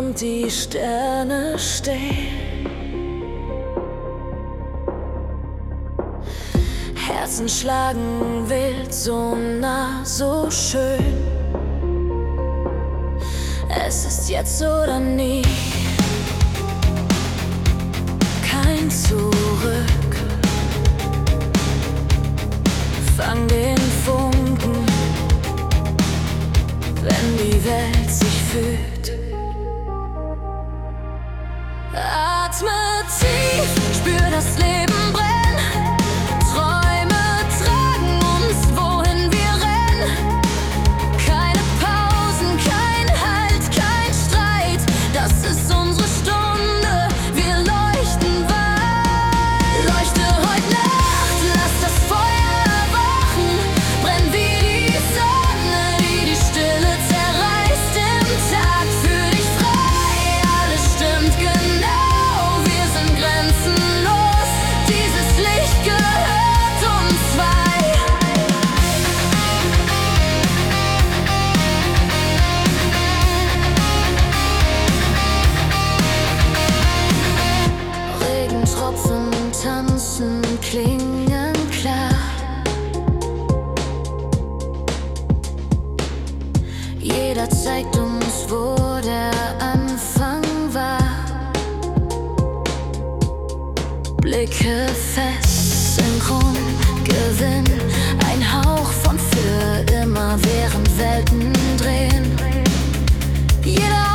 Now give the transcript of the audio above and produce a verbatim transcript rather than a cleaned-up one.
und die Sterne stehen. Herzen schlagen wild, so nah, so schön. Es ist jetzt oder nie, kein Zurück. Fang den Funken, wenn die Welt sich fühlt. Atme tief, spür das Leben brennen. Träume tragen uns, wohin wir rennen. Keine Pausen, kein Halt, kein Streit. Das ist unsere Stunde, wir leuchten weit. Leuchte heute Nacht, lass das Feuer erwachen. Brenn wie die Sonne, die die Stille zerreißt im Tag. Fühl dich frei, alles stimmt genau. Wir sind grenzenlos, dieses Licht gehört uns zwei. Regentropfen tanzen, klingen klar. Jeder zeigt uns, wo der Anfang war. Blicke fest, synchron, Gewinn. Ein Hauch von für immer, während Welten drehen. Jeder